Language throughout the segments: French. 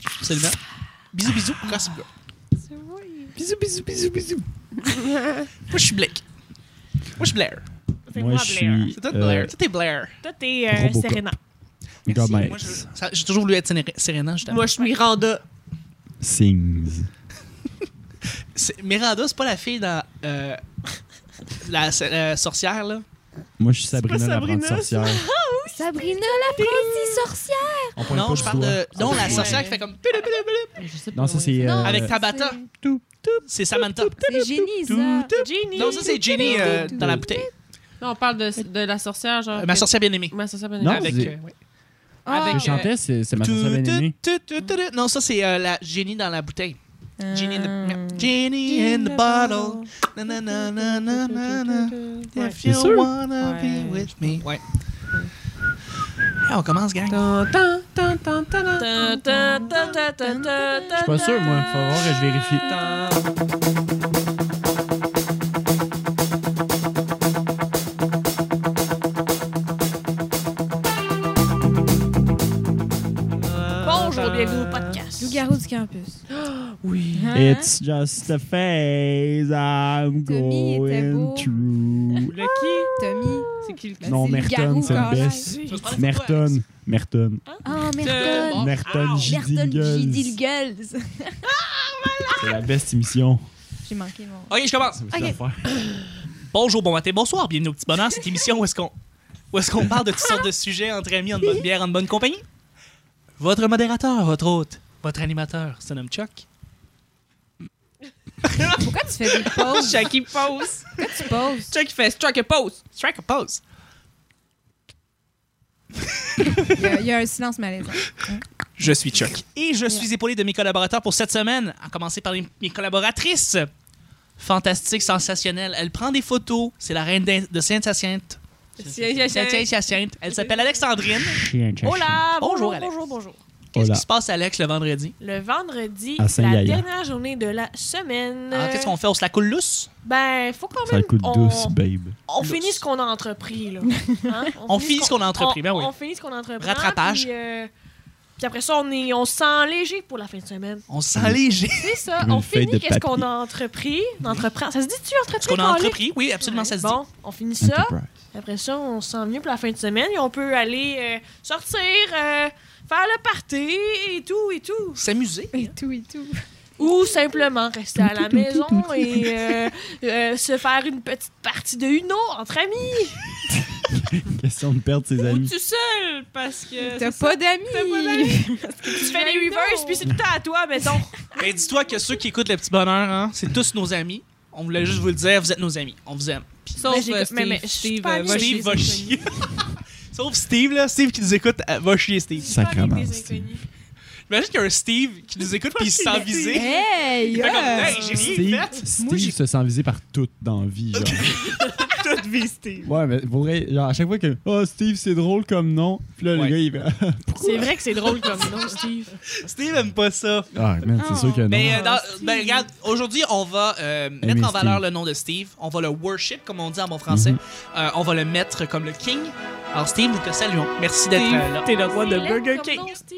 Absolument. Bisous, bisous. Gossip Girl. Bisous. Moi, je suis Blake. Moi, je suis Blair. C'est Moi, moi, je Blair. suis... C'est toi, Blair. Toi, t'es Blair. Toi, t'es Robocop. Serena. God Moi, Max. j'ai toujours voulu être Serena, justement. Moi, je suis Miranda. Sings. Miranda, c'est pas la fille dans la sorcière, là. Moi, je suis Sabrina, pas l'apprentie Sabrina, sorcière. Sabrina, l'apprentie sorcière. On pointe Non, pas je du parle doigt. de... Non, la Ouais. sorcière qui fait comme... Je sais Non, ça, c'est... Non, Avec Tabata. C'est Samantha. C'est génie, ça. Ginny. Non, ça, c'est Ginny dans la bouteille. Non, on parle de la sorcière, genre. Ma sorcière bien-aimée. Ma sorcière bien Non, aimée. Avec... c'est- ouais. Ah. Avec, Je chantais, c'est ma sorcière bien-aimée. Non, ça, c'est la Ginny dans la bouteille. Ginny in Ah. the... Ginny in the bottle. Na, na, na, na, na, na, na. If C'est you sûr? wanna Ouais. be with me. Ouais. Hey, on commence, gang. Je suis pas sûr, moi. Faut voir que je vérifie. Bonjour, bienvenue au podcast. Loup-garou du campus. Oui. It's just a phase I'm Tommy était going beau. through. Le qui? Tommy. C'est qui le qui? Ben, Non, c'est Merton, Loup-garou, c'est le carrément. best. Tu vas se prendre une photo, Merton. Alex? Merton. Ah, Merton. Merton J. Merton J. Dingles. Dilgles. C'est la best émission. J'ai manqué mon... OK, je commence. Ça veut Ok. faire. Bonjour, bon matin, bonsoir, bienvenue au Petit Bonheur, cette émission où est-ce qu'on parle de toutes sortes de sujets entre amis, en bonne bière, en bonne compagnie. Votre modérateur, votre hôte, votre animateur se nomme Chuck. Pourquoi tu fais des pauses? Chuck, il pose. Pourquoi tu poses? Chuck, il fait strike a pose. Strike a pose. Il y a un silence malaisant. Je suis Chuck. Et je suis épaulé de mes collaborateurs pour cette semaine, à commencer par mes collaboratrices. Fantastique, sensationnelle. Elle prend des photos. C'est la reine de Sainte-Hyacinthe. Sainte-Hyacinthe. Elle s'appelle Alexandrine. Hola! Bonjour, Bonjour, Alex. bonjour, bonjour. Qu'est-ce Hola. qui se passe, Alex, le vendredi? Le vendredi, À la Saint-Yaya. dernière journée de la semaine. Alors, qu'est-ce qu'on fait? On se la coule lousse? Ben, faut quand Ça même... le coup de douce, babe. On finit ce qu'on a entrepris, là. Hein? On finit ce qu'on a entrepris, ben oui. On finit ce qu'on a entrepris. Rattrapage. Puis après ça, on se sent léger pour la fin de semaine. On se sent léger. C'est ça, Comme une on feuille finit de qu'est-ce qu'on papier. a entrepris. Entreprend. Ça se dit-tu entrepris? Ce qu'on a Carly? entrepris, oui, absolument, ça se dit. Bon, on finit ça. Enterprise. Après ça, on se sent mieux pour la fin de semaine et on peut aller sortir, faire le party et tout et tout. S'amuser. Et tout, et tout. Ou simplement rester à la maison et se faire une petite partie de Uno entre amis. Question de perdre ses Ou amis. tu seul, parce que. T'as c'est pas ça. d'amis. T'as pas d'amis. Tu fais les reverse puis c'est tout à toi, mettons. Mais dis-toi que ceux qui écoutent le petit bonheur, hein, c'est tous nos amis. On voulait juste vous le dire, vous êtes nos amis. On vous aime. Sauf Mais j'ai- Steve. mais je suis Steve pas amie va avec chier. Steve va des chier. Sauf Steve, là. Steve qui nous écoute, va chier, Steve. Sacrément, Des Steve. inconnus. Imagine qu'il y a un Steve qui nous écoute puis il se sent visé. Hey! Il fait comme, yeah. hey, j'ai rien fait. Steve se sent visé par tout dans la vie, genre. Toute vie, Steve. Ouais, mais pour vrai, genre, à chaque fois que oh, Steve, c'est drôle comme nom, puis là, Ouais. le gars, il fait C'est vrai que c'est drôle comme nom, Steve. Steve aime pas ça. ah, man, c'est sûr que non. Mais regarde, aujourd'hui, on va mettre en Steve. valeur le nom de Steve. On va le worship, comme on dit en bon français. On va le mettre comme le king. Alors, Steve, nous te saluons. Merci d'être là. T'es le roi de C'est laid Burger comme King. nom, Steve.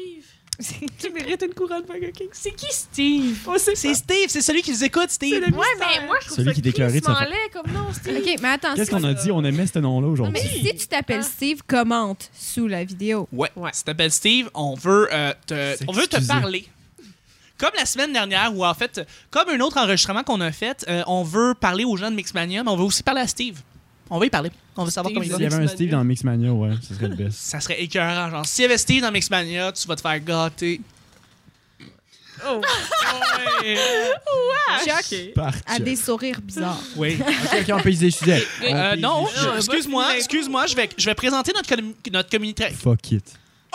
Tu mérites une couronne Burger King. C'est qui Steve? C'est Steve, c'est celui qui nous écoute, Steve. Ouais, mais moi, je trouve Celui ça qui déclarait de sa crissement laid comme nom, Steve. OK, mais attends. Qu'est-ce qu'on a dit? On aimait ce nom-là Non, aujourd'hui. mais si tu t'appelles Steve, commente sous la vidéo. Ouais. Ouais. Si t'appelles Steve, on veut te S'excuser. parler. Comme la semaine dernière, ou en fait, comme un autre enregistrement qu'on a fait, on veut parler aux gens de Mixmania, mais on veut aussi parler à Steve. On va y parler. On veut savoir Steve, comment il va. S'il y avait un Mixmania. Steve dans Mixmania, ouais, ce serait le best. Ça serait écœurant. Genre, s'il y avait Steve dans Mixmania, tu vas te faire gâter. Oh. Ouais. Chuck Parti. a des sourires bizarres. Oui. Ok, on peut y sujet. Non, Non, excuse-moi, je vais présenter notre communauté. Fuck it.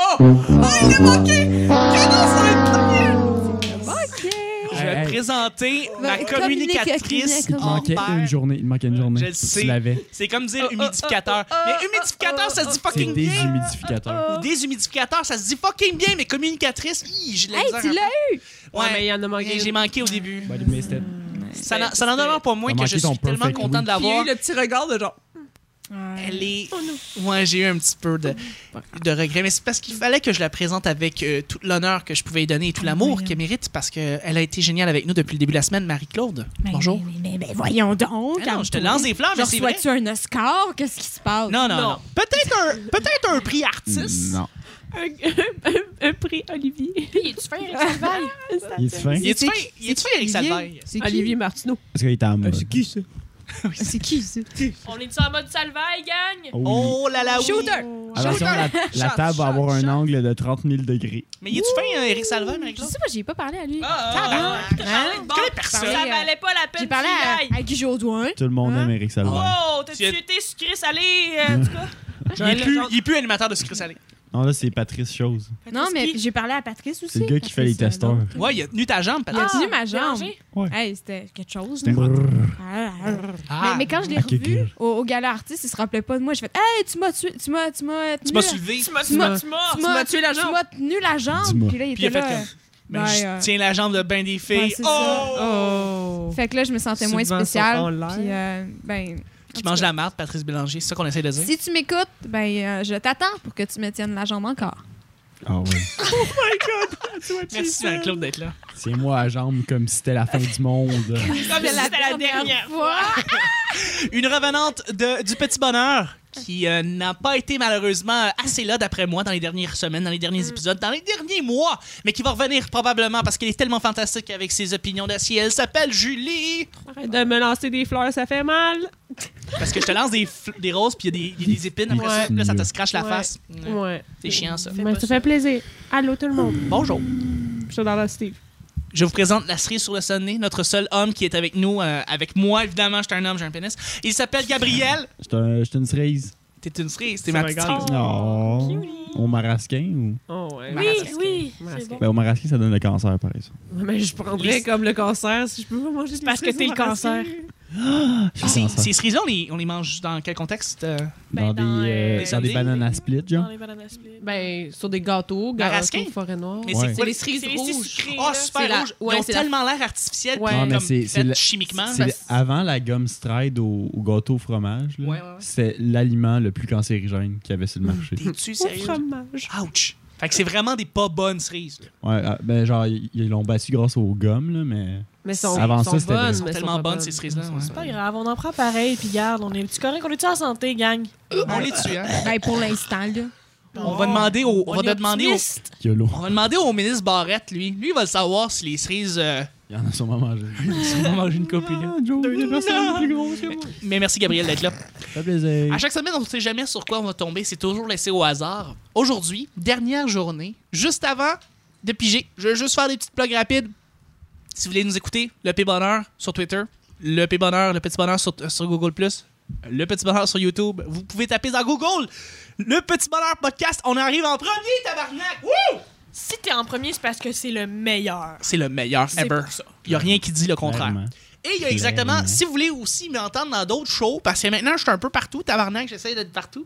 OK. Je vais Hey. présenter ma Ouais, communicatrice. Il manquait en une paire. journée. Il manquait une journée. Je le sais. Tu l'avais. C'est comme dire humidificateur. Mais humidificateur, ça se dit C'est fucking des bien. humidificateurs. Ou déshumidificateur, ça se dit fucking bien, mais communicatrice, j'ai de la Hey, misère tu à- l'as eu! Ouais, mais il y en a manqué. Et j'ai manqué au début. Bah, mais c'était. Ça n'en demeure pas moins T'as que je manqué ton suis tellement perfect content de Puis il y a l'avoir. eu le petit regard de genre. Elle est... Ouais, j'ai eu un petit peu de regret, mais c'est parce qu'il fallait que je la présente avec tout l'honneur que je pouvais lui donner et tout l'amour qu'elle mérite, parce qu'elle a été géniale avec nous depuis le début de la semaine. Marie-Claude, bonjour. Mais voyons donc. Ah non, je te lance des fleurs, mais c'est vrai. Reçois-tu un Oscar? Qu'est-ce qui se passe? Non. Peut-être un prix artiste. Non. Un prix Olivier. Il est-tu fin, Eric Salvaille? Il est fin? Il est-tu fin, Eric Salvaille? C'est qui? Olivier Martineau. Est-ce qu'il est en mode? C'est qui ça? C'est qui, ça? On est-tu en mode Salvaille, gang? Oui. Oh là là, oui. Shooter! Attention, la table va avoir un angle de 30 000 degrés. Mais il est-tu fin, Eric Salvaille, Je Marie-Claude? sais pas, j'ai pas parlé à lui. Bon, connais personne. ça valait pas la peine J'ai parlé qu'il y aille. à Guy Jodoin. Tout le monde Hein? aime Eric Salvaire. Oh, t'as-tu Tu es- été sucré salé, en tout cas? Il est plus animateur de sucré salé. Non, là, c'est Patrice Chose. Non, mais j'ai parlé à Patrice aussi. C'est le gars qui fait les Patrice, testeurs. Ouais, il a tenu ta jambe, Il Patrick. a tenu ma jambe. Bélanger? Ouais. Hey, c'était quelque chose. C'était là. brrr. Mais quand je l'ai Ok, revu ok. au gala artiste, il se rappelait pas de moi. J'ai fait Hey, tu m'as tué, tu m'as Tu m'as soulevé. Tu m'as tué la jambe. Tu m'as tenu la jambe. Dis-moi. Puis là, il Puis il a était fait là. comme... Mais Ben, je tiens la jambe de ben des filles. ouais, c'est ça. Oh! Fait que là, je me sentais moins Subvention spéciale. en l'air. Puis, ben, Qui mange la marde, Patrice Bélanger. C'est ça qu'on essaie de dire. si tu m'écoutes, ben, je t'attends pour que tu me tiennes la jambe encore. Ah ouais. Merci, Marie-Claude, d'être là. Tiens-moi à jambe comme si c'était la fin du monde. Comme si c'était la dernière fois. Une revenante du petit bonheur qui n'a pas été malheureusement assez là, d'après moi, dans les dernières semaines, dans les derniers épisodes, dans les derniers mois, mais qui va revenir probablement parce qu'elle est tellement fantastique avec ses opinions d'acier. Elle s'appelle Julie. Arrête de me lancer des fleurs, ça fait mal. Parce que je te lance des roses puis il y a des épines après ça, Ouais. puis là, ça te scratche la Ouais. face. Ouais. C'est chiant, ça. Mais ça fait plaisir. Allô, tout le monde. Bonjour. Je suis dans la Steve. Je vous présente la cerise sur le sonnet, notre seul homme qui est avec nous, avec moi, évidemment, je suis un homme, j'ai un pénis. Il s'appelle Gabriel. J'étais une cerise. T'es une cerise, t'es ma petite regarde. cerise. Non. Au marasquin ou? Oh, ouais. Oui, c'est Masque. bon. Ben, au marasquin, ça donne le cancer, par exemple. Mais je prendrais comme le cancer si je peux pas manger des parce que cerises t'es le au marasquin. cancer. Ces cerises-là, on les mange dans quel contexte? Dans des sundaes. bananes à split, genre? Dans les bananes split. Ben, sur des gâteaux, Marasquin? gâteaux forêt noire. Mais Ouais. c'est quoi C'est les les cerises C'est les rouges. sucrés, Oh, là. super C'est la- rouge. ouais, Ils ont c'est la- tellement l'air artificiel, Ouais. puis Non, mais comme c'est faites le- chimiquement. C'est avant la gomme Stride au gâteau au fromage. là. Ouais. C'est l'aliment le plus cancérigène qu'il y avait sur le marché. T'es-tu Au sérieux? fromage. Ouch! Fait que c'est vraiment des pas bonnes cerises. là. Ouais, ben genre, ils l'ont battu grâce aux gommes, là, mais... Mais sont, Avant sont ça, c'était bonnes, vrai. Elles sont mais tellement pas bonnes, ces cerises-là. ouais. C'est pas grave, on en prend pareil, puis garde, on est-tu correct? On est-tu en santé, gang? On les tue, hein? Ben, pour l'instant, là. On va demander au... On va est demander au... optimiste. YOLO. On va demander au ministre Barrette, lui. Lui, il va le savoir si les cerises... Il y en a sûrement mangé. ils vont manger une copie, là. Joe, il y a personne plus grosse que moi. Mais merci, Gabriel, d'être là. Ça fait plaisir. À chaque semaine, on ne sait jamais sur quoi on va tomber. C'est toujours laissé au hasard. Aujourd'hui, dernière journée, juste avant de piger. Je vais juste faire des petites plugs rapides. Si vous voulez nous écouter, le P Bonheur sur Twitter, le P Bonheur, le Petit Bonheur sur Google+, le Petit Bonheur sur YouTube. Vous pouvez taper dans Google le Petit Bonheur podcast. On arrive en premier, tabarnak! Wouh! Si t'es en premier, c'est parce que c'est le meilleur. C'est le meilleur C'est ever. pour ça. Il n'y a rien qui dit le contraire. Clairement. Et il y a exactement, Clairement. si vous voulez aussi m'entendre dans d'autres shows, parce que maintenant je suis un peu partout, tabarnak, j'essaie d'être partout.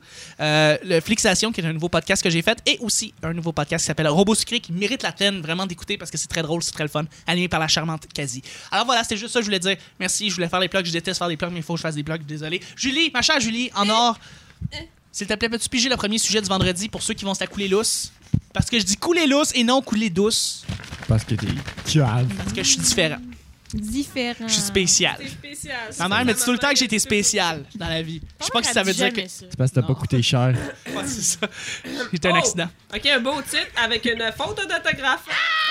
Le Flixation, qui est un nouveau podcast que j'ai fait, et aussi un nouveau podcast qui s'appelle Robot Sucré, qui mérite la peine vraiment d'écouter parce que c'est très drôle, c'est très le fun, animé par la charmante Kazi. Alors voilà, c'était juste ça que je voulais dire. Merci, je voulais faire les plugs, je déteste faire des plugs, mais il faut que je fasse des plugs, désolé. Julie, ma chère Julie, en or, s'il te plaît, peux-tu piger le premier sujet du vendredi pour ceux qui vont se la couler lousse? Parce que je dis couler lousse et non couler douce, Parce que t'es cave. parce que je suis différent, Différent. je suis spécial. C'est spécial. Ma mère me dit tout le temps que j'étais spécial dans la vie. Je sais pas si ça veut dire que. C'est parce que t'as pas coûté cher. Ouais, c'est ça. J'étais un accident. Ok, un beau titre avec une faute d'autographe.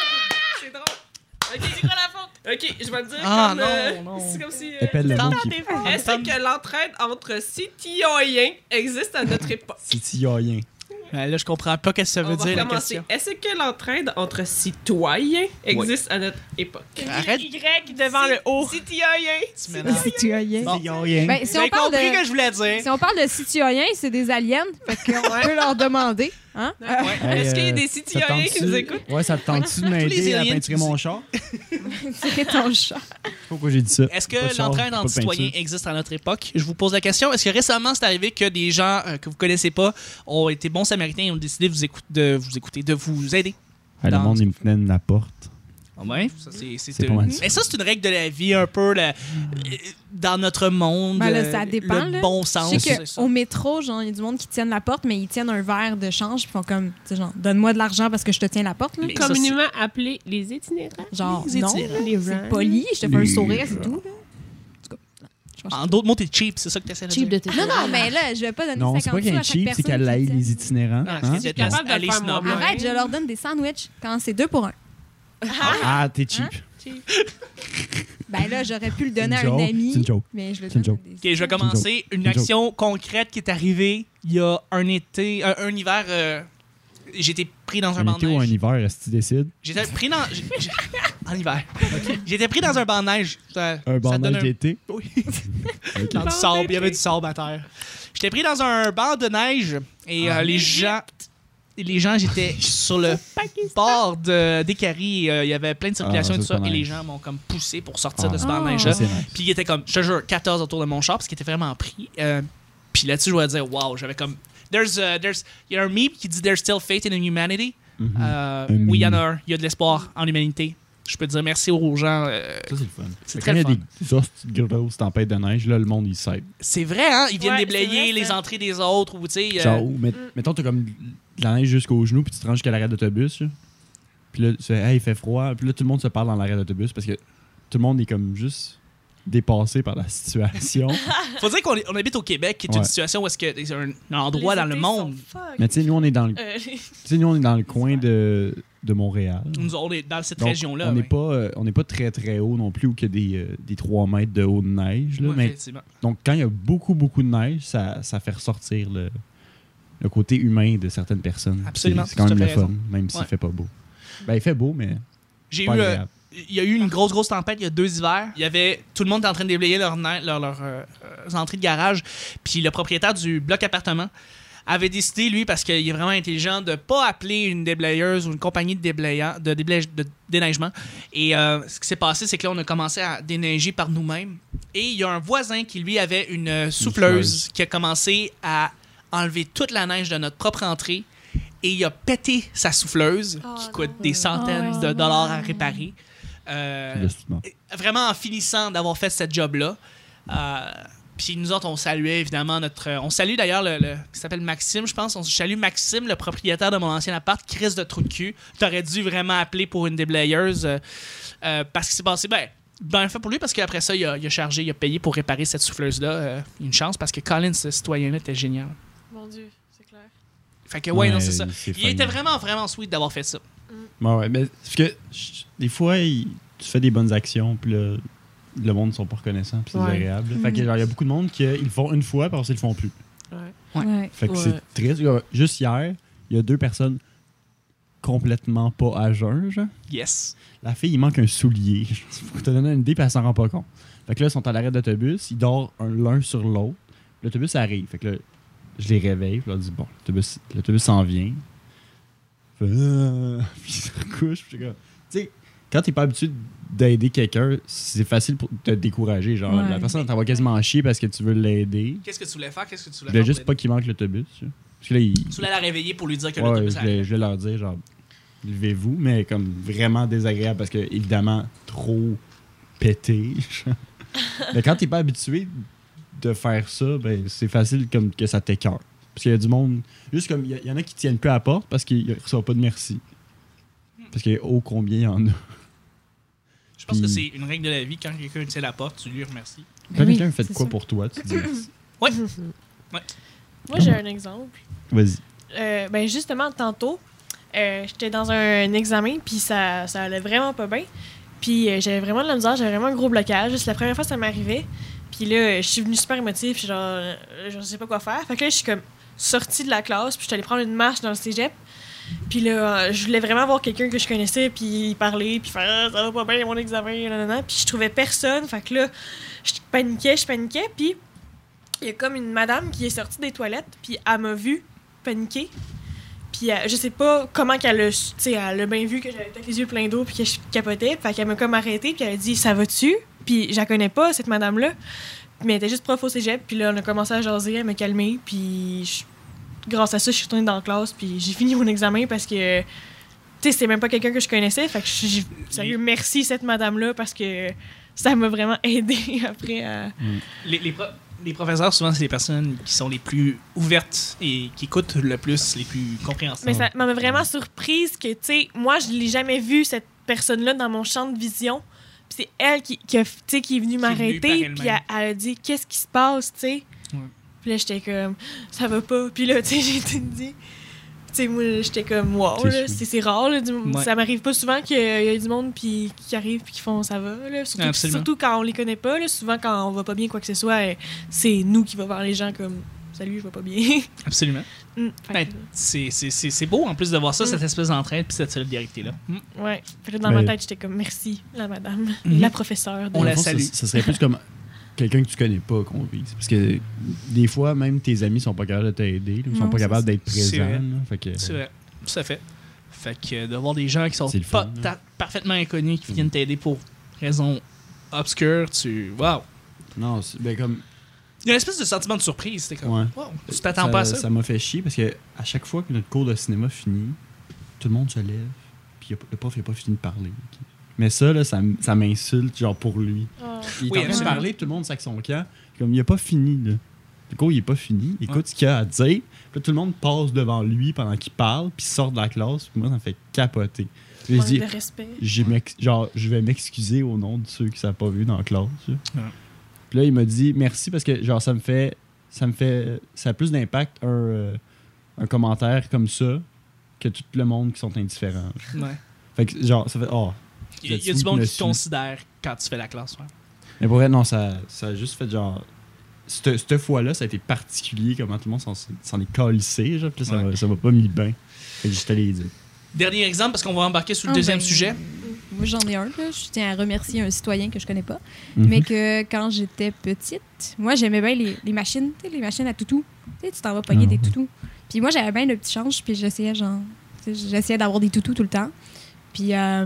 C'est drôle. Ok, C'est quoi la faute? ok, je vais te dire Ah, comme. non, non. C'est comme si. Épelle le mot Tente qui tes forces. Est-ce que l'entraide entre citoyens existe à notre époque? C'est tioyen. Là, je comprends pas ce que ça veut On va dire la commencer. question. Est-ce que l'entraide entre citoyens existe à notre époque? Arrête. Y devant le haut. Citoyens! Tu m'énerves. Citoyen. Bon. Tioyen. Ben, Vous si on avez parle compris de... que je voulais dire. Si on parle de citoyens, c'est des aliens. Fait qu'on peut leur demander. Hein? Hey, Est-ce qu'il y a des ça citoyens tente-tu- qui nous écoutent? Ouais, ça te tente-tu de les m'aider à aliens peinturer qui mon nous- char? C'est ton chat. Pourquoi j'ai dit ça? Est-ce Pas de que char, l'entraide pas entre de peinture. citoyens existe à notre époque? Je vous pose la question. Est-ce que récemment, c'est arrivé que des gens que vous connaissez pas ont été bons samaritains et ont décidé de vous écouter, de vous aider? Ah, le Dans- monde, il me tenait de la porte. Ouais, ça, C'est pas mal ça. Mais ça, c'est une règle de la vie, un peu, dans notre monde. Ben là, ça dépend, le là. bon sens. Je c'est sais ça. qu'au métro, genre, il y a du monde qui tiennent la porte, mais ils tiennent un verre de change, puis ils font comme, tu sais, genre, donne-moi de l'argent parce que je te tiens la porte, là. Mais ça, Communément appelés les itinérants. Genre, Les non, itinérants. Les c'est rangs. poli, je te fais un sourire, c'est tout, là. En d'autres mots, t'es cheap, c'est ça que t'essaies de Cheap dire. de tes Non, non, mais là, je vais pas donner Non, 50 c'est pas sous qu'elle à est chaque cheap, personne c'est qu'elle qui aille tient. les itinérants. Ah, hein? c'est capable de aller le faire snob, moi-même. là. Arrête, je leur donne des sandwichs quand c'est 2 pour 1. Ah, t'es cheap. Ben là, j'aurais pu le C'est donner à une un joke, ami, c'est une joke. mais je le C'est une donne joke. à des... Ok, je vais commencer. Une Une joke. action concrète qui est arrivée il y a un été, un hiver. J'ai été pris dans un Un banc été de ou un neige. hiver, est-ce que tu décides? J'étais pris dans. En hiver. J'étais pris dans un banc de neige. Ça Un te donne bandage d'été? Oui. Ok. Dans du sable. Il y avait du sable à terre. J'étais pris dans un banc de neige et les gens, j'étais sur le bord des caries. Il y avait plein de circulation Ah, et tout ça, ça. c'est Et les nice. gens m'ont comme poussé pour sortir de ce Ah. banc de neige Ça, c'est nice. Puis il était comme, je te jure, 14 autour de mon char parce qu'il était vraiment pris. Puis là-dessus, je dois dire, wow, j'avais comme. Il y a un meme qui dit There's still faith in humanity. Mhm. Oui, il y en meme. a un. Il y a de l'espoir en l'humanité. Je peux dire merci aux gens. Ça, c'est le fun. C'est Quand très il y a le des grosses tempêtes de neige, là, le monde, il sait. C'est vrai, hein? Ils viennent Ouais, déblayer c'est vrai, les ça. entrées des autres ou, tu sais. Genre, mettons, t'as comme de la neige jusqu'aux genoux, puis tu te ranges jusqu'à l'arrêt d'autobus. Là. Puis là, tu fais, hey, il fait froid. Puis là, tout le monde se parle dans l'arrêt d'autobus parce que tout le monde est comme juste dépassé par la situation. Faut dire qu'on habite au Québec, qui est une Ouais. situation où est-ce que c'est un endroit dans le monde. Mais tu sais, nous, on est dans le, tu sais, nous, on est dans le coin de Montréal. Nous, on est dans cette Donc, région-là. on n'est ouais. pas très très haut non plus, où il y a des 3 mètres de haut de neige. Là, Ouais, mais, effectivement. donc, quand il y a beaucoup de neige, ça fait ressortir le côté humain de certaines personnes. Absolument, C'est quand même tu as le raison. fun, même s'il Ouais. fait pas beau. Ben, il fait beau, mais J'ai pas eu. agréable. Il y a eu une grosse tempête il y a 2 hivers. Il y avait tout le monde était en train de déblayer leurs entrées de garage. Puis le propriétaire du bloc appartement avait décidé, lui, parce qu'il est vraiment intelligent, de pas appeler une déblayeuse ou une compagnie de déneigement. Et ce qui s'est passé, c'est que là, on a commencé à déneiger par nous-mêmes. Et il y a un voisin qui, lui, avait une souffleuse qui a commencé à enlever toute la neige de notre propre entrée. Et il a pété sa souffleuse, qui coûte des centaines de dollars à réparer. Justement. Vraiment en finissant d'avoir fait cette job-là. Puis nous autres, on saluait évidemment on salue d'ailleurs le qui s'appelle Maxime, je pense. On salue Maxime, le propriétaire de mon ancien appart, Chris de trou de cul. T'aurais dû vraiment appeler pour une déblayeuse. Parce qu'il s'est passé, bien fait pour lui, parce qu'après ça, il a payé pour réparer cette souffleuse-là. Une chance, parce que Colin, ce citoyen-là, était génial. Mon Dieu, c'est clair. Fait que, ouais, non, c'est ça. c'est Il funny. était vraiment sweet d'avoir fait ça. Ouais, mais parce que des fois, tu fais des bonnes actions, puis là, le monde ne sont pas reconnaissants, puis c'est Ouais. agréable. Fait que genre, il y a beaucoup de monde qui ils le font une fois, puis après, ils le font plus. Ouais. Fait que Ouais. c'est triste. Juste hier, il y a 2 personnes complètement pas à jeun, genre. Yes. La fille, il manque un soulier. Pour te donner une idée, puis elle s'en rend pas compte. Fait que là, ils sont à l'arrêt d'autobus, ils dorment l'un sur l'autre. L'autobus arrive. Fait que là, je les réveille, puis je leur dis, bon, l'autobus s'en vient. Puis ils se recouchent, puis je suis comme, tu sais, quand t'es pas habitué d'aider quelqu'un, c'est facile pour te décourager. Genre, Ouais. la personne t'envoie quasiment chier parce que tu veux l'aider. Qu'est-ce que tu voulais faire? Qu'est-ce que tu Je voulais voulais faire? juste pas qu'il manque l'autobus. Tu vois. Parce que là, Tu voulais la réveiller pour lui dire que ouais, l'autobus je arrive. voulais leur dire, genre, levez-vous, mais comme vraiment désagréable parce que, évidemment, trop pété. Mais quand t'es pas habitué de faire ça, ben, c'est facile comme que ça t'écœure. Parce qu'il y a du monde, juste comme, il y en a qui tiennent plus à la porte parce qu'ils ne reçoivent pas de merci. Parce que, oh, combien il y en a. Je pense que Puis- c'est une règle de la vie. Quand quelqu'un tient la porte, tu lui remercies. Quand Oui, quelqu'un fait de c'est quoi sûr. pour toi, tu dis merci. Moi, j'ai un exemple. Vas-y. Ben justement, tantôt, j'étais dans un examen, puis ça allait vraiment pas bien. Puis j'avais vraiment de la misère, j'avais vraiment un gros blocage. C'est la première fois que ça m'arrivait. Puis là, je suis venue super émotive, puis genre, je sais pas quoi faire. Fait que là, je suis comme sortie de la classe, puis je suis allée prendre une marche dans le cégep. Puis là, je voulais vraiment voir quelqu'un que je connaissais, puis parler, puis faire ah, ça va pas bien mon examen, nanana. Puis je trouvais personne. Fait que là, je paniquais, puis il y a comme une madame qui est sortie des toilettes, puis elle m'a vu paniquer. Puis je sais pas comment qu'elle a, tu sais, elle a bien vu que j'avais peut-être les yeux pleins d'eau, puis que je capotais. Fait qu'elle m'a comme arrêtée, puis elle a dit ça va-tu? Puis je la connais pas, cette madame-là. Mais elle était juste prof au cégep, puis là, on a commencé à jaser, à me calmer, puis grâce à ça, je suis retournée dans la classe, puis j'ai fini mon examen parce que sais, c'est même pas quelqu'un que je connaissais. Fait que sérieux, merci cette madame-là parce que ça m'a vraiment aidé après à... Les professeurs, souvent, c'est les personnes qui sont les plus ouvertes et qui écoutent le plus, les plus compréhensibles. Mais ça m'a vraiment surprise que, tu sais, moi, je l'ai jamais vue, cette personne-là, dans mon champ de vision. Puis c'est elle qui est venue m'arrêter, puis elle a dit « Qu'est-ce qui se passe? » tu sais. Ouais. Puis là, j'étais comme « Ça va pas. » Puis là, tu sais, j'ai tout dit... Tu sais, moi, j'étais comme, wow, là, c'est rare. Là, ça m'arrive pas souvent qu'il y a du monde qui arrive et qui font ça va. Là. Surtout quand on les connaît pas. Là, souvent, quand on va pas bien, quoi que ce soit, c'est nous qui va voir les gens comme, salut, je vais pas bien. Absolument. C'est beau, en plus, de voir ça, cette espèce d'entraide puis cette solidarité-là. Ouais. Fait que dans ma tête, j'étais comme, merci, la madame, la professeure. On la salue. Ça serait plus comme quelqu'un que tu connais pas qu'on vise. Parce que des fois, même tes amis sont pas capables de t'aider. Ils sont pas capables d'être présents. C'est vrai. Ça fait. Fait que de voir des gens qui sont fun, parfaitement inconnus qui viennent t'aider pour raisons obscures, Wow! Non, ben comme... Il y a une espèce de sentiment de surprise. C'était comme, ouais. Wow, tu t'attends pas à ça. Ça m'a fait chier parce que à chaque fois que notre cours de cinéma finit, tout le monde se lève, puis le prof n'a pas fini de parler. Mais ça, là, ça m'insulte, genre, pour lui. Il est en train de parler, tout le monde sac son camp. Comme, il n'a pas fini, là. Le cours, il n'est pas fini. Écoute ce qu'il a à dire. Puis là, tout le monde passe devant lui pendant qu'il parle, puis sort de la classe. Puis moi, ça me fait capoter. Puis manque de respect. Je vais m'excuser au nom de ceux qui ne savent pas vu dans la classe. Puis là, il m'a dit merci parce que, genre, ça a plus d'impact un commentaire comme ça que tout le monde qui sont indifférents. Ouais. Fait que, genre, ça fait... Il y a du monde qui te considère quand tu fais la classe. Ouais. Mais pour vrai, non, ça a juste fait genre... Cette fois-là, ça a été particulier, comment tout le monde s'en est calissé, genre, puis là, ça m'a pas mis bien. Fait que je t'allais dire. Dernier exemple, parce qu'on va embarquer sur le deuxième sujet. Moi, j'en ai un. Là. Je tiens à remercier un citoyen que je connais pas. Mais que quand j'étais petite, moi, j'aimais bien les machines, les machines à toutous. Tu t'en vas pogner des toutous. Puis moi, j'avais bien le petit change, puis j'essayais d'avoir des toutous tout le temps. Puis là,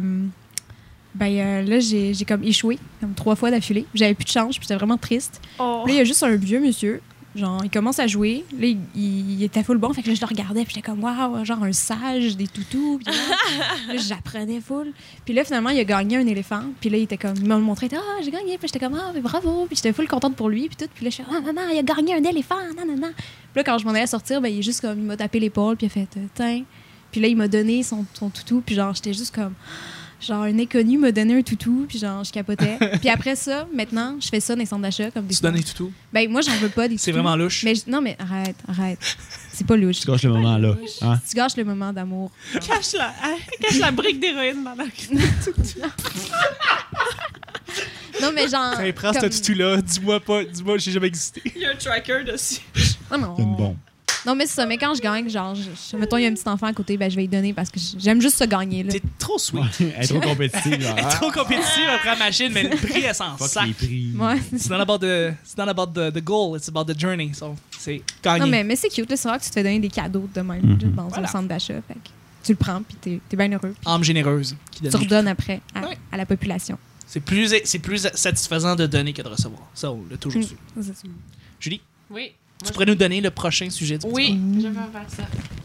j'ai comme échoué, comme 3 fois d'affilée. J'avais plus de change, puis j'étais vraiment triste. Oh. Puis là, il y a juste un vieux monsieur. Genre, il commence à jouer. Là, il était full bon. Fait que là, je le regardais. Puis j'étais comme, waouh, genre un sage, des toutous. Puis là, j'apprenais full. Puis là, finalement, il a gagné un éléphant. Puis là, il m'a montré, j'ai gagné. Puis j'étais comme, mais bravo. Puis j'étais full contente pour lui. Puis tout. Puis là, je suis non, il a gagné un éléphant. Non. Puis là, quand je m'en allais sortir, ben, il est juste comme, il m'a tapé l'épaule. Puis il a fait, tiens. Puis là, il m'a donné son toutou. Puis genre, j'étais juste comme. Genre, un inconnu m'a donné un toutou, puis genre, je capotais. Puis après ça, maintenant, je fais ça dans les centres d'achat. Comme des tu donnes des toutous? Ben, moi, j'en veux pas des toutous. C'est vraiment louche. Mais non, mais arrête. C'est pas louche. Tu gâches le moment, là. Hein? Tu gâches le moment d'amour. Cache la brique d'héroïne dans la Non, mais genre. Hey, prends ce toutou-là, dis-moi, j'ai jamais existé. Il y a un tracker dessus. Non, C'est une bombe. Non, mais c'est ça. Mais quand je gagne, genre, mettons, il y a un petit enfant à côté, ben, je vais lui donner parce que j'aime juste se gagner. Là. T'es trop sweet. Elle est trop compétitive. Elle est trop compétitive après la machine, mais le prix, elle s'en Fuck sac. les prix. Ouais. It's not about the goal, it's about the journey. So, c'est gagner. Non, mais c'est cute. Là, c'est vrai que tu te fais donner des cadeaux de même dans un centre d'achat. Fait que tu le prends, puis t'es bien heureux. Âme généreuse. Qui donne Tu redonnes après à la population. C'est plus satisfaisant de donner que de recevoir. Ça, on l'a toujours su. Julie, Oui. tu pourrais nous donner le prochain sujet du Oui, je vais faire ça.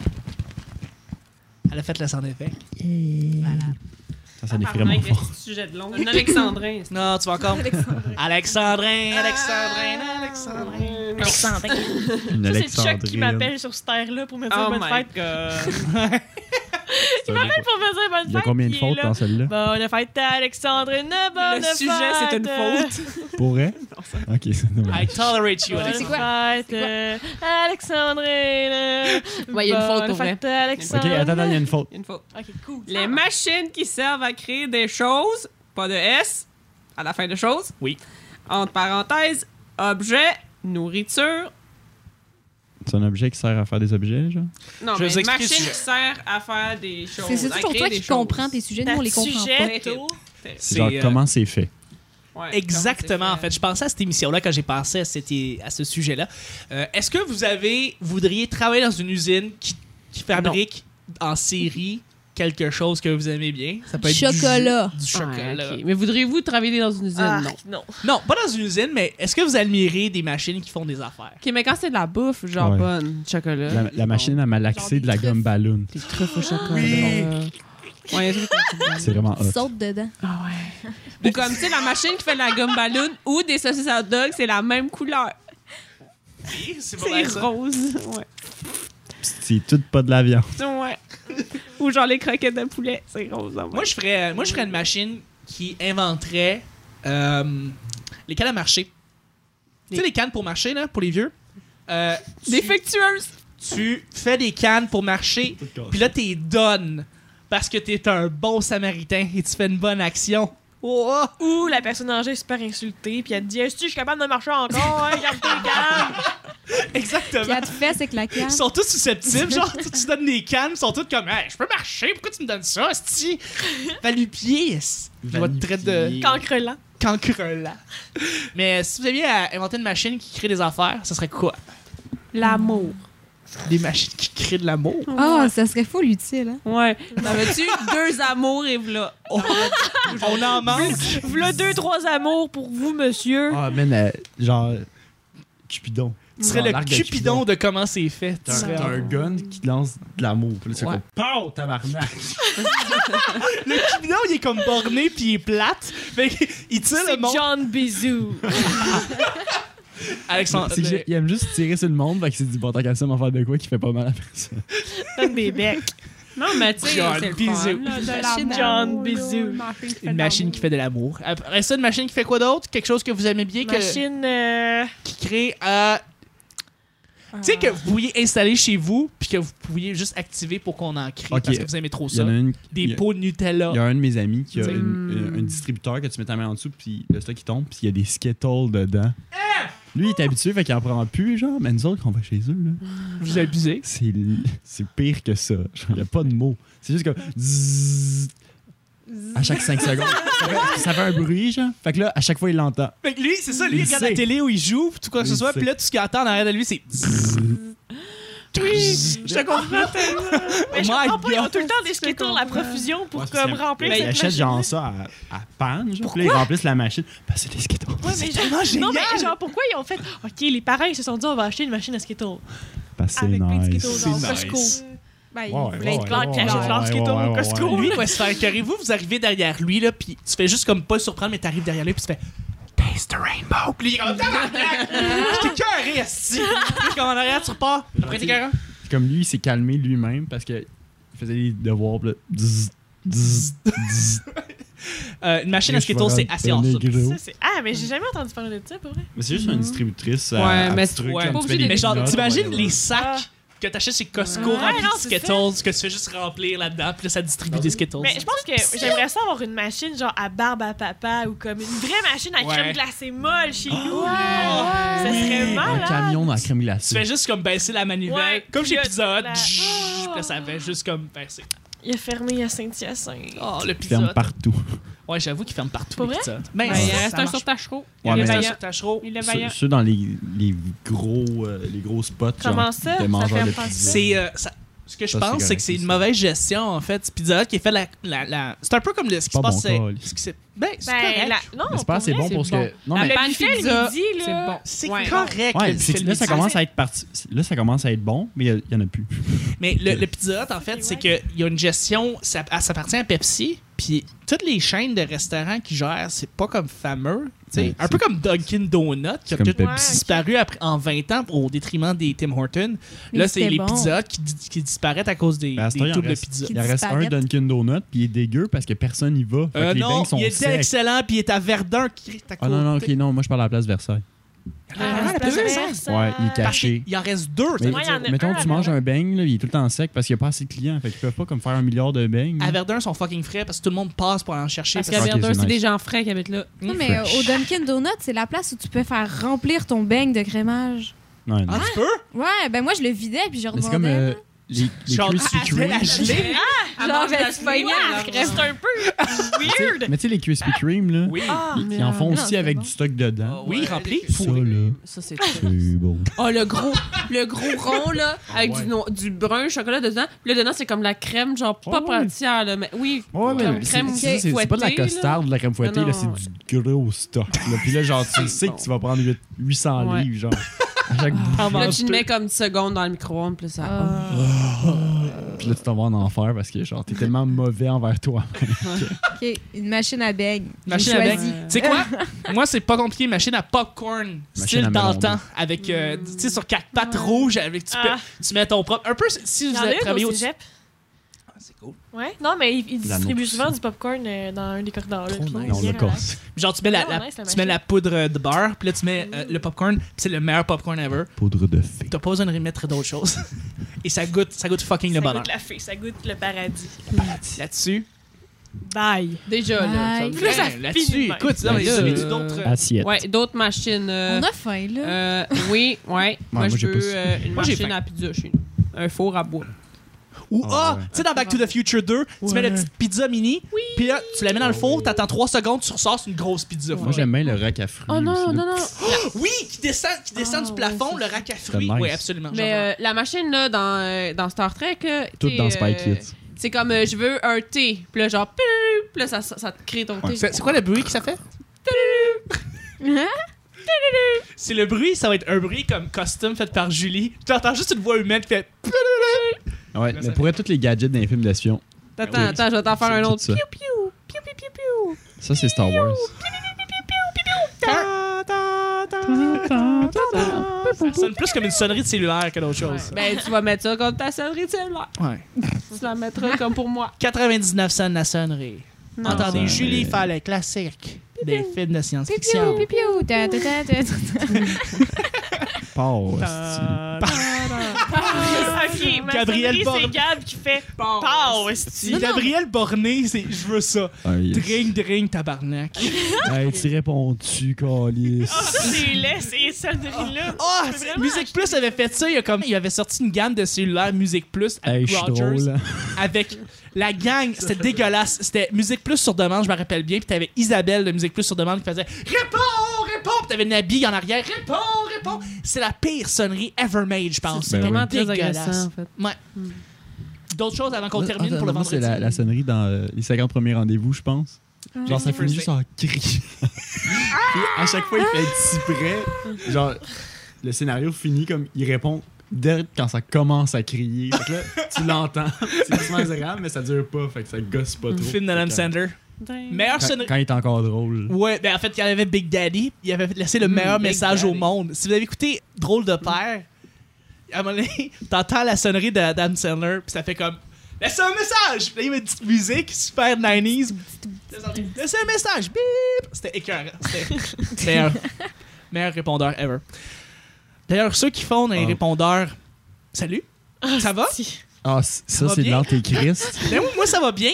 Elle a fait le sound effect. Voilà. Ça défie Apparemment, vraiment il y a fort. un sujet de long. Un alexandrin. Non, tu vas encore. Alexandrin. Une Ça, c'est Chuck qui Alexandrine. m'appelle sur cette terre-là pour me dire Oh bonne my fête. God. Il m'appelle pour me dire bonne fête. Il y a combien de puis il est fautes là. dans celle-là? Bonne fête à Alexandrine, bonne Le fête. sujet, c'est une faute. Pour vrai? Ok, c'est dommage. I tolerate you, Bonne Alexandrin. C'est quoi? fête, Alexandrine. Ouais, il y a une faute pour Bonne fête, Ok, Alexandrine. attends, il y a une faute. Une faute. Ok, cool. Les machines qui servent à créer des choses, pas de S, à la fin de choses. Oui. Entre parenthèses, objet, nourriture. C'est un objet qui sert à faire des objets, genre? Non, Je vais mais vous une expliquer le machine sujet. qui sert à faire des choses. C'est à toujours créer toi des qui choses. comprends tes sujets. Nous, on les comprend pas. Sujet. C'est, Genre, comment c'est fait? Ouais, Exactement, comment en fait. Je pensais à cette émission-là quand j'ai pensé à ce sujet-là. Est-ce que voudriez travailler dans une usine qui fabrique en série quelque chose que vous aimez bien? Ça peut être Chocolat. Du c'est fait. chocolat. Ah, ok. Mais voudriez-vous travailler dans une usine? Ah, Non. non. Non, pas dans une usine, mais est-ce que vous admirez des machines qui font des affaires? Ok, mais quand c'est de la bouffe, genre Ouais. bonne, chocolat. La machine à malaxer de la gomme ballon. Des truffes au chocolat. Oui. Ouais, il y a des trucs qu'on coupe C'est vraiment hot. Saute dedans. Ah ouais. Ou comme, tu sais, la machine qui fait de la gomme ballon ou des saucisses hot dog, c'est la même couleur. C'est pas C'est mal ça. rose. Ouais. C'est tout pas de la viande. Ouais. Ou genre les croquettes de poulet, c'est rose. En Moi, je ferais une machine qui inventerait les cannes à marcher. Tu sais, les cannes pour marcher, là, pour les vieux? Défectueuse. Tu fais des cannes pour marcher, puis là, t'es donnes parce que t'es un bon samaritain et tu fais une bonne action. Oh! Ou la personne âgée est super insultée, puis elle te dit est-ce que je suis capable de marcher encore? Hein, garde tes cannes! Puis Exactement. elle te fait, c'est que la canne. Ils sont tous susceptibles, genre, tu donnes des cannes, ils sont tous comme, hey, je peux marcher, pourquoi tu me donnes ça, esti? Valu-pied, je vais te traiter de Cancrelant. cancrelant. Mais si vous aviez à inventer une machine qui crée des affaires, ça serait quoi? L'amour. Des machines qui créent de l'amour? Ah, ça serait full utile, hein? Ouais. T'avais-tu 2 amours et voilà. On en manque. V'là 2-3 amours pour vous, monsieur. Ah, man, genre. Cupidon. Tu serais le L'arc de Cupidon de comment c'est fait. T'as un gun qui te lance de l'amour. Puis là, c'est Ouais. comme. Pow, tabarnak! Le Cupidon, il est comme borné puis il est plate. Fait qu'il tire le C'est monde. John Bisou. Alexandre. C'est que il aime juste tirer sur le monde, fait qu'il s'est dit, bon, tant qu'à ça, m'en faire de quoi qui fait pas mal à personne. Donne des becs. Non, mais tu sais, John c'est le Bisou. fun, là, de Machine l'amour, John là, Bisou. Une machine qui fait de l'amour. Après ça, une machine qui fait quoi d'autre? Quelque chose que vous aimez bien, Machine. qui crée. Tu sais que vous pourriez installer chez vous, puis que vous pourriez juste activer pour qu'on en crée, Ok. parce que vous aimez trop Il y en ça. a une. Des il y a- pots de Nutella. Il y a un de mes amis qui a Mm. un distributeur que tu mets ta main en dessous, puis le stock il tombe, puis il y a des Skittles dedans. Lui, il est habitué, fait qu'il en prend plus, genre, mais nous autres, quand on va chez eux, là, Vous abusez. c'est pire que ça. Il n'y a pas de mots. C'est juste comme. Zzzz. À chaque 5 secondes. Ça fait un bruit, genre. Fait que là, à chaque fois, il l'entend. Fait que lui, c'est ça, lui, il Il regarde sait. la télé où il joue, puis tout quoi que ce Il soit, sait. puis là, tout ce qu'il entend en arrière de lui, c'est. Oui, je te comprends tellement. Mais je Oh my comprends pas, ils ont God. tout le temps des Skittles à profusion pour Ouais, comme remplir il cette achète machine. genre ça à panne, genre. Puis là, ils remplissent la machine. Ben, c'est des Skittles. Ouais, mais genre, tellement génial. non, mais genre, pourquoi ils ont fait OK, les parents, ils se sont dit, on va acheter une machine à Skittles. Parce que c'est Avec plein de nice. Skittles, genre, C'est Costco. nice. Ben, il Ouais, voulait être ouais, clair ouais, qu'il ouais, achète ouais. genre. Skittles au Costco. Lui, il va se faire écœurer. Vous arrivez derrière lui, là, puis tu fais juste comme pas le surprendre, mais t'arrives derrière lui, puis tu fais Taste the rainbow. Puis lui, il est comme tabarnak. Je t'ai cœuré, esti. Puis comme en arrière, tu repars. Après, t'es cœurant. Comme lui, il s'est calmé lui-même parce qu'il faisait des devoirs. Puis là, dzz, dzz, dzz. Une machine à Skittles, c'est assez awesome. awesome. Ah, mais j'ai jamais entendu parler de ça, pour vrai. Mais c'est juste une distributrice. Ouais, mais truc, ouais, comme pas tu obligé fais des Mais genre, peanuts, t'imagines whatever. les sacs que t'achètes chez Costco Ouais, remplis non, de c'est Skittles, que tu fais juste remplir là-dedans, puis là, ça distribue des Skittles. Mais je pense que j'aimerais ça avoir une machine genre à barbe à papa ou comme une vraie machine à Ouais. crème glacée molle chez nous. là. Ça serait Un malade. camion dans la crème Tu glacée. fais juste comme baisser la manivelle, Ouais, comme chez puis Pizza Hut. là, Puis oh. là, ça fait juste comme baisser. Il a fermé à Saint-Hyacinthe. Oh, le Il Pizza ferme Hut. partout. Ouais, j'avoue qu'il ferme partout. Pour les vrai? Pizza Hut. Ben, Ben, il ça reste un marche. sur Tachereau. Il Ouais, reste mais- un sur Tachereau. Il est vaillant. Ceux dans les gros spots. Comment genre, ça? de Ça mangeurs fait de penser- pizza. C'est ce que je Ça, pense, c'est c'est que c'est correct, une ça. mauvaise gestion, en fait. Pizza Hut qui a fait c'est un peu comme ce qui se pas passe. bon, c'est- Carl. ce qui s'est- Ben, c'est Ben, correct. non, Mais c'est pas assez pour bon vrai, pour c'est ce bon. que. Non, La mais Le panne buffet pizza, le midi, là. c'est bon. C'est Ouais. correct. ouais, le c'est que buffet là, le ça midi. commence à être parti. Là, ça commence à être bon, mais il y en a plus. Mais le Pizza Hut, en fait, c'est qu'il y a une gestion, ça appartient à Pepsi, puis toutes les chaînes de restaurants qui gèrent, c'est pas comme fameux. tu sais. Ouais, Un peu comme Dunkin' Donuts, qui a comme tout Pepsi. disparu en 20 ans au détriment des Tim Hortons. Mais Là, c'est c'était les bon. Pizza Hut qui disparaissent à cause des Ben, à ce temps, il en doubles reste- pizzas. Qui Il en reste un disparaissent. Dunkin' Donut, puis il est dégueu parce que personne n'y va. Fait que les Non, beignes sont il était secs. excellent, puis il est à Verdun qui est à Ah non, non, ok, côté. non, moi je parle à la place Versailles. Ah, la place Versailles. Ouais, il est Parce caché. qu'il en reste deux. ça Mais, veut Ouais, il y dire. en a mettons, un tu à manges Verdun. un beigne, là, il est tout le temps sec parce qu'il n'y a pas assez de clients. Fait qu'ils peuvent pas comme faire 1 milliard de beignes. À Verdun, ils sont fucking frais parce que tout le monde passe pour aller en chercher. Parce parce qu'à Ok, Verdun, c'est c'est nice. des gens frais qui habitent là. Non, mais Fresh. au Dunkin' Donuts, c'est la place où tu peux faire remplir ton beigne de crémage. Ouais, non. Ah, tu peux? Ouais, ben moi, je le vidais puis je Mais c'est comme redemandais. les Genre, Krispy à Kreme. la gelée. Genre, tu pognes C'est un peu weird. Mais tu sais, les Krispy Kreme, là, Oui. Ah, ils en font Non, aussi c'est avec bon. du stock dedans. Oui, rempli. Ça, là, Ça, c'est c'est bon. Oh, le gros rond, là, avec du brun chocolat dedans. Puis là, dedans, c'est comme la crème, genre pas Ouais, ouais. entière, là. Mais oui, Ouais, mais comme c'est crème c'est pas de la fouettée, costard, de la crème fouettée, Non, là, non, c'est du gros stock. Là. Puis là, genre, tu sais que tu vas prendre 800 Ouais. livres, genre. À chaque Là, mange tu le tout. mets comme 10 secondes dans le micro-ondes, puis là, ça... Puis là, tu t'en vas en enfer parce que genre, t'es tellement mauvais envers toi. OK, une machine à beigne. Machine J'ai à choisi. beigne. Tu sais quoi? Moi, c'est pas compliqué. Machine à popcorn, Machine style à melon d'antan, avec, tu sais, sur 4 pattes rouges, avec tu mets ton propre. Un peu, si vous J'en avez ai travaillé au au cégep. c'est cool. Ouais, non, mais il La distribue nourriture. souvent du popcorn dans un des corridors. Là, Trop puis nice. il est On le relax. casse. Genre, tu mets la, Vraiment nice, la tu mets la poudre de beurre, puis là, tu mets le popcorn, puis c'est le meilleur popcorn ever. Poudre de fée. T'as pas besoin de remettre d'autres choses. Et ça goûte fucking le Ça bonheur. goûte la fée, ça goûte le paradis. Là-dessus. Bye. Déjà, là. Bye. ça- Là, ça Là-dessus, finit de écoute, même. non, mais Là, avez-tu d'autres. Assiette. Ouais, d'autres machines. On a faim, là. Oui, ouais. Moi, moi, je j'ai veux pas une Moi, j'ai machine faim. à pizza chez nous. Un four à bois. Ou Ah, ouais. tu sais, dans Back to the Future 2, tu mets la petite pizza mini, puis là, tu la mets dans le four, t'attends 3 secondes, tu ressors, c'est une grosse pizza. Moi, j'aime bien le rack à fruits. Oh non, aussi, non, là. non. Oui, qui descend du plafond, le rack à fruits. nice. Oui, absolument. Mais la machine, là, dans Star Trek, Tout t'sais, dans Spy Kids. c'est comme je veux un thé. Puis là, genre, puis là, ça te crée ton thé. C'est quoi le bruit que ça fait? C'est le bruit, ça va être un bruit comme custom fait par Julie. Tu entends juste une voix humaine qui fait. Ouais, mais pour être tous les gadgets d'un film d'espion, Attends, je vais t'en faire un C'est autre. tout ça. Piou, piou, piou, piou, piou, piou. ça, c'est Star Wars. Ça sonne plus comme une sonnerie de cellulaire que d'autre chose. Ben, tu vas mettre ça comme ta sonnerie de cellulaire. Ouais. Tu la mettras comme pour moi. 99 cents la sonnerie. Non. Entendez ça, Julie mais- faire le classique des films de science-fiction. Piou, piou, piou, ta, ta, ta, ta, ta. Passe. Ok, ma Gabriel sonnerie, Borne. c'est Gab qui fait Pow, esti. Gabriel Borné, c'est je veux ça. Ah, yes. Drink, tabarnak. Hey, tu réponds-tu, Calis? Ah, ça, c'est laid, ces sonneries-là. Ah, Je peux vraiment Musique Plus avait fait ça. Il avait sorti une gamme de cellulaires Musique Plus Hey, avec je suis Rogers. drôle. Avec la gang, c'était dégueulasse. C'était Musique Plus sur demande, je me rappelle bien. Puis t'avais Isabelle de Musique Plus sur demande qui faisait Réponds! Puis t'avais Nabi en arrière. Réponds! C'est la pire sonnerie ever made, je pense. Ben Vraiment oui. très dégueulasse. agressant, en fait. Ouais. D'autres choses avant qu'on termine pour le Moi, vendredi? c'est la sonnerie dans les 50 premiers rendez-vous, je pense. Genre, ça finit juste en cri. Puis à chaque fois, il fait être si près. Genre, le scénario finit comme il répond dès quand ça commence à crier. Fait que là, tu l'entends. C'est vraiment agréable, mais ça dure pas. Fait que ça gosse pas trop. Film d'Adam Sandler. Meilleure Quand, sonnerie. quand il est encore drôle. Ouais, ben en fait, il y avait Big Daddy. Il avait laissé le meilleur Big message au Daddy. monde. Si vous avez écouté Drôle de père, à un moment donné, t'entends la sonnerie d'Adam Sandler, puis ça fait comme laisse un message! Puis là, il y avait une petite musique super 90s. Laisse un message! Bip! C'était écœurant. C'était meilleur répondeur ever. D'ailleurs, ceux qui font des Ah. répondeurs. Salut! Ça va? Ah, Ça ça, va c'est de bien? l'antéchrist. Ben oui, moi, ça va bien.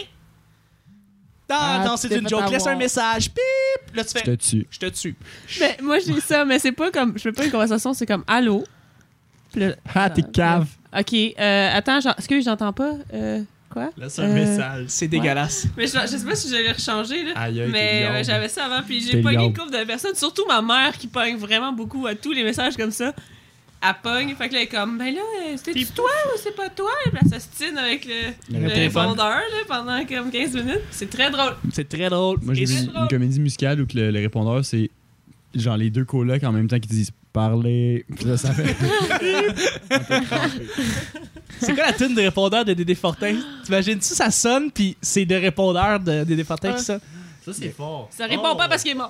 Ah, non, tu c'est t'es une fait joke. Laisse avoir. un message. Bip! Là, tu Je fais te tue. je te tue. Mais moi, j'ai ça, mais c'est pas comme. Je fais pas une conversation, c'est comme allô. Puis là, Ah, t'es cave. ok, attends, excuse, j'entends pas. Quoi? Laisse un message. C'est dégueulasse. Mais je sais pas si je l'ai rechangé, là. Aïe, aïe, Mais t'es liable. j'avais ça avant, puis j'ai T'es pogné une liable. couple de personnes, surtout ma mère qui pogne vraiment beaucoup à tous les messages comme ça. Elle pogne, fait que là, elle est comme, ben là, c'était toi ou c'est pas toi? Puis elle s'ostine avec le téléphone. répondeur là, pendant comme 15 minutes. C'est très drôle. C'est très drôle. Moi, j'ai Et vu c'est- une comédie musicale où que le répondeur, c'est genre les deux colocs en même temps qui disent parler. Puis là, ça fait. C'est quoi la tune de répondeur de Dédé Fortin? T'imagines-tu, ça sonne, puis c'est de répondeur de Dédé Fortin qui sonne? Ça, c'est fort. Ça répond pas parce qu'il est mort.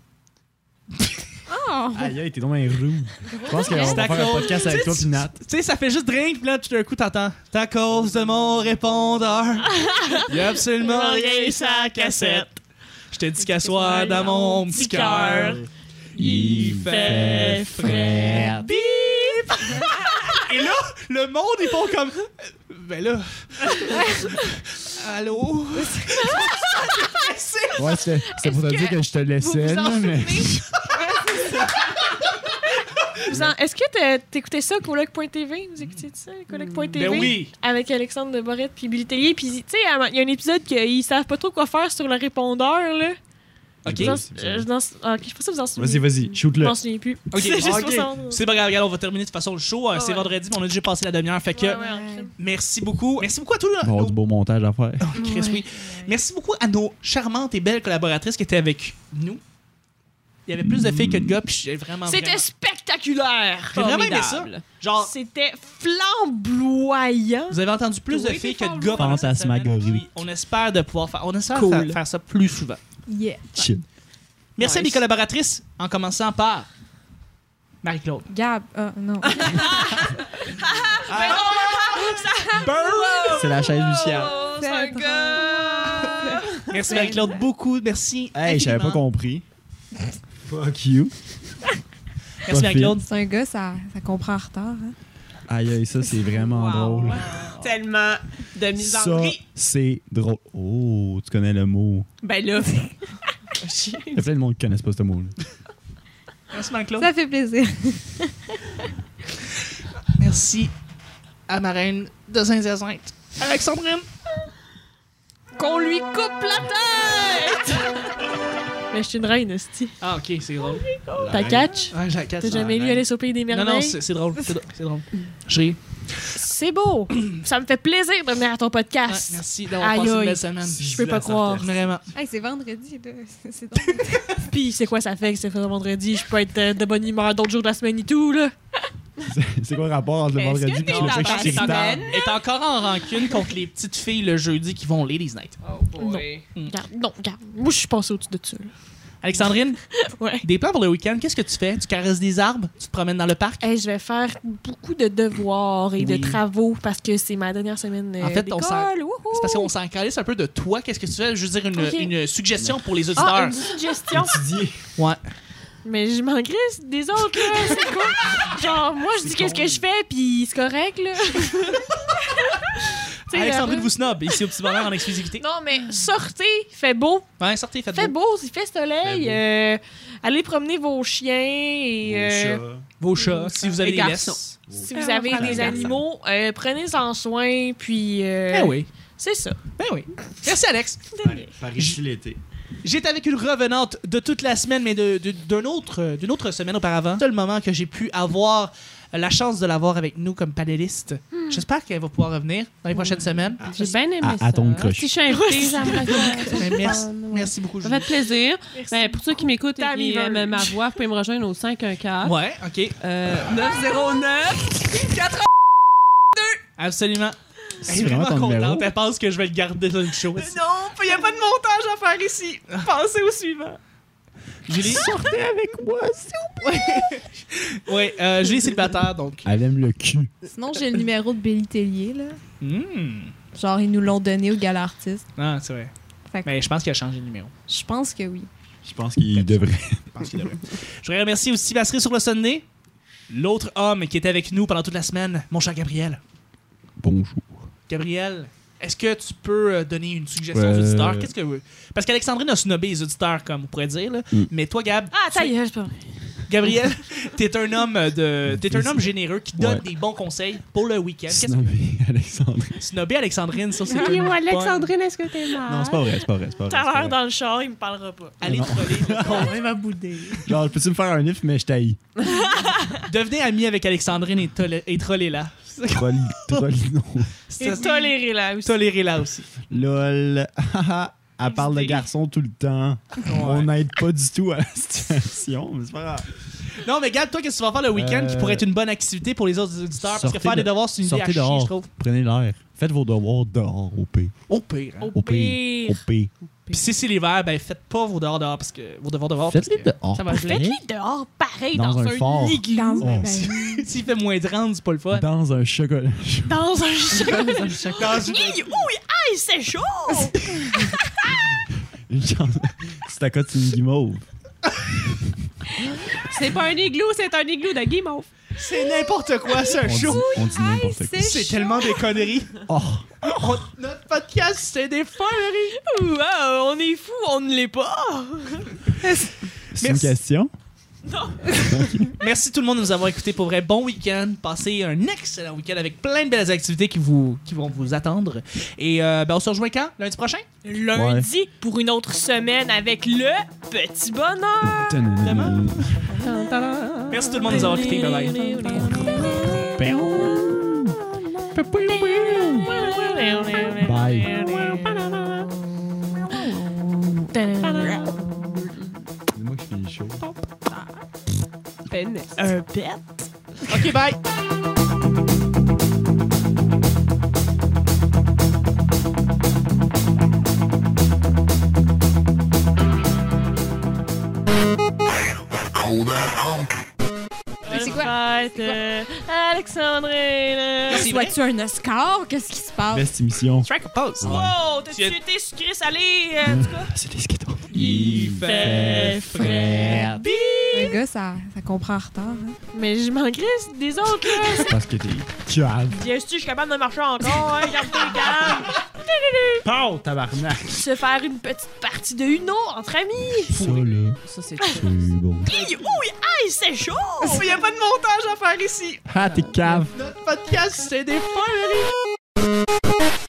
Oh! Aïe, aïe, t'es donc un roux. Je pense qu'on va C'est à faire un cause- podcast avec Tu toi, sais, puis Nat. Tu sais, ça fait juste drink, puis là, tout d'un coup, t'entends « C'est à cause de mon répondeur, y a absolument rien sa cassette. Je te dis qu'à soir, dans mon petit cœur, il fait frais. Bip! » Et là, le monde, ils font comme « Ben là... Allô? » Ouais, c'est pour te dire que je te laissais, vous en là, mais. Est-ce que t'écoutais ça, Coloc.tv? Vous écoutez ça, Coloc.tv? Ben oui! Avec Alexandre de Borette puis Billy Tellier. Puis, tu sais, il y a un épisode qu'ils savent pas trop quoi faire sur le répondeur, là. OK. Je pense que vous en souvenez. Vas-y, Je shoot-le. m'en souviens plus. OK. C'est juste OK. pour ça. C'est pas grave, regarde, on va terminer de toute façon le show. C'est ouais. vendredi, mais on a déjà passé la demi-heure. Fait que Ouais, ouais, en crime. merci beaucoup. Merci beaucoup à tous. Il va y avoir du beau montage à faire. Chris, oui. Merci beaucoup à nos charmantes et belles collaboratrices qui étaient avec nous. Il y avait plus de filles que de gars, puis j'ai vraiment. C'était spectaculaire! J'ai vraiment aimé ça. Formidable. Genre, C'était flamboyant. vous avez entendu plus de filles que de gars. pendant cette Fantasmagorique. semaine, puis On espère de pouvoir faire. On espère Cool. faire ça plus souvent. Yeah. Chill. Merci à mes Nice. collaboratrices, en commençant par Marie-Claude. Gab. Ah, non. C'est la chaise musicale. Oh, c'est un C'est gars! Merci Marie-Claude, beaucoup. Merci. Hey, j'avais pas infiniment. compris. Fuck you. Merci Marie-Claude. C'est un gars, ça comprend en retard. Hein? Aïe, aïe, ça, c'est vraiment Wow. drôle. Tellement de Ça, misandrie. c'est drôle. Oh, tu connais le mot. Ben là, Il y a plein de monde qui connaissent pas ce mot-là. Merci Marie-Claude. Ça fait plaisir. Merci à ma reine de Saint-Hyacinthe, Alexandrine. Qu'on lui coupe la tête! Mais je suis une reine, hostie. Ah, ok, c'est drôle. T'as catch? Ouais, j'ai la casse. T'as jamais lu Alice au Pays des Non, Merveilles? non, c'est drôle. C'est drôle. Je ris. C'est beau! Ça me fait plaisir de venir à ton Ouais, podcast. merci d'avoir Aïe, passé une aïe. belle semaine. Je peux pas croire. Vraiment. Hey, c'est vendredi, là. C'est drôle. Puis c'est quoi ça fait que c'est fait vendredi? Je peux être de bonne humeur d'autres jours de la semaine et tout, là. C'est quoi le rapport entre le Est-ce vendredi que et t'es le dans fait que ta je suis semaine? irritable? Elle est encore en rancune contre les petites filles le jeudi qui vont au Ladies Night. oh boy. Regarde, non, regarde. Moi, je suis passée au-dessus de ça. là. Alexandrine, Ouais. des plans pour le week-end, qu'est-ce que tu fais? Tu caresses des arbres? Tu te promènes dans le parc? Hey, je vais faire beaucoup de devoirs et Oui. de travaux parce que c'est ma dernière semaine En fait, on d'école. Wouhou! C'est parce qu'on s'en calisse un peu de toi. Qu'est-ce que tu fais? Je veux dire, Ok. une suggestion pour les auditeurs. Ah, une suggestion. Étudier. Ouais. Mais je m'en crisse des autres, là. C'est quoi? Genre, moi, je dis qu'est-ce que je fais, puis c'est correct, là. Tu sais, Alexandrine là- vous snob, ici au Petit Bonheur en exclusivité. Non, mais sortez, fait beau. Ouais, sortez, faites Fait beau. beau, il fait soleil. Allez promener vos chiens et Vos chats, si vous avez Les des garçons. laisses. si vous avez des animaux, prenez-en soin, puis Ben oui. c'est ça. Ben oui. Merci, Alex. Par ici l'été. J'étais avec une revenante de toute la semaine, mais d'une autre semaine auparavant. C'est le moment que j'ai pu avoir la chance de l'avoir avec nous comme panéliste. J'espère qu'elle va pouvoir revenir dans les prochaines semaines. J'ai bien aimé À ça. ton crochet. Si je suis invitée, j'aimerais ça. Mais merci beaucoup, Ça Julie. fait plaisir. Merci. Ben, pour ceux qui m'écoutent et Tammy qui Verge. aiment ma voix, vous pouvez me rejoindre au 514 Ouais, ok. 909. Absolument. C'est Elle est vraiment ton contente. numéro? Elle pense que je vais le garder dans le show. Non, il n'y a pas de montage à faire ici. Pensez au suivant. Julie? Sortez avec moi, Ouais, Julie est célibataire, donc. Elle aime le cul. Sinon, j'ai le numéro de Billy Tellier, là. Hmm. Genre, ils nous l'ont donné au gala artiste. Ah, c'est vrai. Fait que Mais je pense qu'il a changé de numéro. je pense que oui. Je pense qu'il devrait. Je pense qu'il devrait. Je voudrais remercier aussi Passerie sur le Sunday, l'autre homme qui était avec nous pendant toute la semaine, mon cher Gabriel. Bonjour. Gabriel, est-ce que tu peux donner une suggestion aux auditeurs? Qu'est-ce que parce qu'Alexandrine a snobé les auditeurs, comme on pourrait dire, là. Mais toi, Gab, Ah, ta gueule, c'est pas vrai. Gabriel, t'es un homme généreux qui donne Ouais. des bons conseils pour le week-end. Qu'est-ce que Snobé, Alexandre. snobé Alexandrine, ça c'est Oui, une moi, bonne- Alexandrine, est-ce que t'es mal? Non, c'est pas vrai, c'est pas vrai. C'est pas vrai, Tout à c'est pas l'heure, vrai. dans le char, il me parlera pas. Allez Non. troller le même à bouder. Genre, peux-tu me faire un if, mais je t'haïs. Devenez ami avec Alexandrine et trollez-la. Trollino. Et tolérez-la aussi. Tolérez-la aussi. Lol. Haha. Elle parle de garçons tout le temps. On n'aide pas du tout à la situation, mais c'est pas grave. Non, mais Gab, toi, qu'est-ce que tu vas faire le week-end qui pourrait être une bonne activité pour les autres auditeurs? Parce que Sortez faire des de- devoirs, c'est une idée à Sortez chier, dehors. je trouve. Prenez l'air. Faites vos devoirs dehors, au pire. Au pire. hein. Au Au pire. Au pire. pire. Puis si c'est l'hiver, ben faites pas vos devoirs dehors parce que vos devoirs dehors. parce Faites-les que dehors. Ça va geler. Faites-les dehors, pareil, Dans dans, un fort. igloo. Dans, Oh. ben, S'il fait moins 30, c'est pas le fun. Dans un chocolat. Dans un chocolat. Dans une- Aïe, c'est chaud! Une chance. C'est à côté d'une guimauve. C'est pas un igloo, c'est un igloo de guimauve. C'est n'importe quoi, c'est un show. On dit n'importe quoi. C'est tellement des conneries. Oh. Notre podcast, c'est des conneries. Wow, on est fous, on ne l'est pas. C'est une question? Merci tout le monde de nous avoir écoutés pour vrai. Bon week-end. Passez un excellent week-end avec plein de belles activités qui vont vous attendre. Et on se rejoint quand? Lundi prochain? Lundi, pour une autre semaine avec le petit bonheur. Vraiment? Merci tout le monde de nous avoir écoutés. Bye bye. Bye. Bye. C'est moi qui finis chaud. pénis. Un pet? OK, bye! C'est quoi? Alexandrine! C'est vrai? Soit-tu un Oscar? Qu'est-ce qui se passe? Best émission. Strike a pose. Oh, t'as-tu Tu as- été sucré salé? En tout cas. C'est des skittles. Il fait frais. Le gars, ça comprend en retard. Hein. Mais je m'en crisse des autres, là. C'est parce que t'es cave. Est-ce que je suis capable de marcher encore? Hein? Garde tes calmes. Pow, tabarnak. Se faire une petite partie de Uno entre amis. Ça, là, Ça, c'est c'est bon. Hey, hey, c'est chaud! Il n'y a pas de montage à faire ici. Ah, t'es cave. Notre podcast, c'est des foleries.